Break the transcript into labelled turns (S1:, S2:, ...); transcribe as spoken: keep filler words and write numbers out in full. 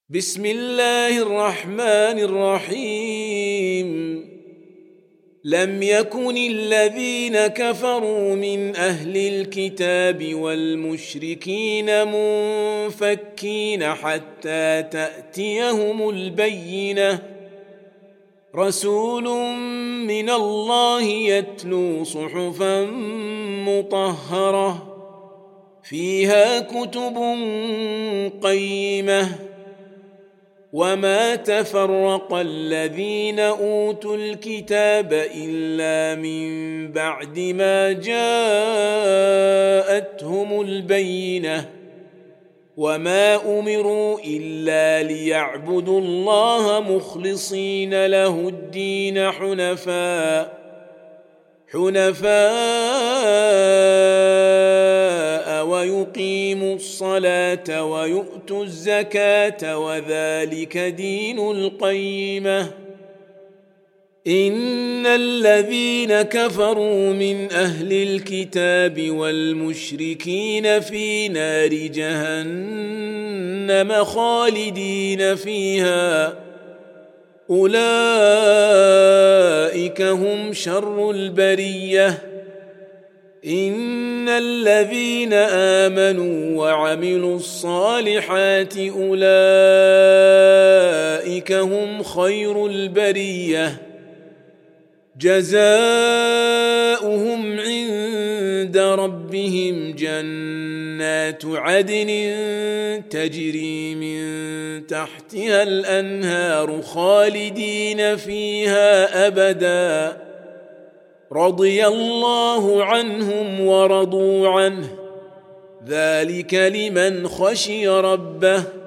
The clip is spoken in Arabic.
S1: بسم الله الرحمن الرحيم لم يكن الذين كفروا من أهل الكتاب والمشركين منفكين حتى تأتيهم البينة رسول من الله يتلو صحفا مطهرة فيها كتب قيمة وما تفرق الذين أوتوا الكتاب إلا من بعد ما جاءتهم البينة وما أمروا إلا ليعبدوا الله مخلصين له الدين حنفاء حنفاء ويقيموا الصلاة ويؤتوا الزكاة وذلك دين القيمة إن الذين كفروا من أهل الكتاب والمشركين في نار جهنم خالدين فيها أولئك هم شر البرية إن الذين آمنوا وعملوا الصالحات أولئك هم خير البرية جزاؤهم عند ربهم جنات عدن تجري من تحتها الأنهار خالدين فيها أبدا رضي الله عنهم ورضوا عنه ذلك لمن خشي ربه